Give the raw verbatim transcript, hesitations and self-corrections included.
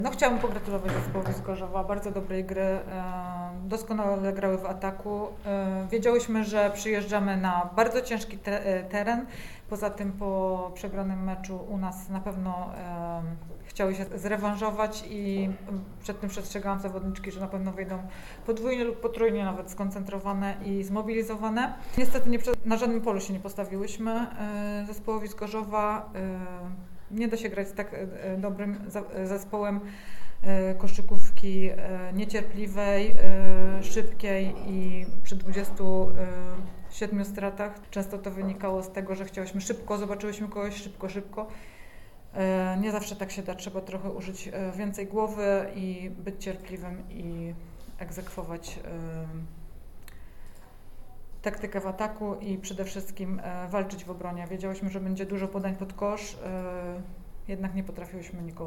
No, chciałam pogratulować zespołowi z Gorzowa, bardzo dobrej gry, doskonale grały w ataku. Wiedziałyśmy, że przyjeżdżamy na bardzo ciężki te- teren, poza tym po przegranym meczu u nas na pewno chciały się zrewanżować i przed tym przestrzegałam zawodniczki, że na pewno wyjdą podwójnie lub potrójnie nawet skoncentrowane i zmobilizowane. Niestety nie, na żadnym polu się nie postawiłyśmy zespołowi z Gorzowa. Nie da się grać z tak dobrym zespołem koszykówki niecierpliwej, szybkiej i przy dwudziestu siedmiu stratach. Często to wynikało z tego, że chciałyśmy szybko, zobaczyłyśmy kogoś szybko, szybko. Nie zawsze tak się da, trzeba trochę użyć więcej głowy i być cierpliwym i egzekwować taktykę w ataku i przede wszystkim walczyć w obronie. Wiedziałyśmy, że będzie dużo podań pod kosz, jednak nie potrafiłyśmy nikogo